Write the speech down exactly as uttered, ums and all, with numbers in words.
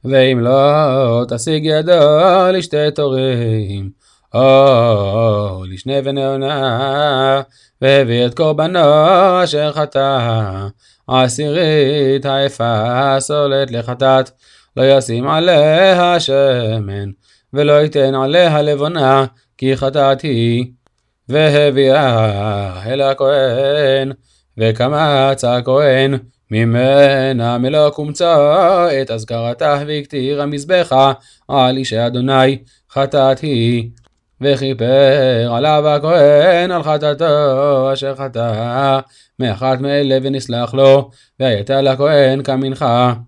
ואם לא תשיג ידו לשתי תורים, או לשני בני עונה, והביא את קורבנו אשר חטא, עשירית האפה סולת לחטאת, לא ישים עליה שמן, ולא ייתן עליה לבונה, כי חטאת היא, והביאה אל הכהן, וקמץ הכהן ממנה מלוא קומצו את אזכרתה, והקטיר המזבחה על אישי אדוני, חטאת היא, וכיפר עליו הכהן על חטאתו אשר חטא, מאחת מאלה ונסלח לו, והייתה לכהן כמנחה.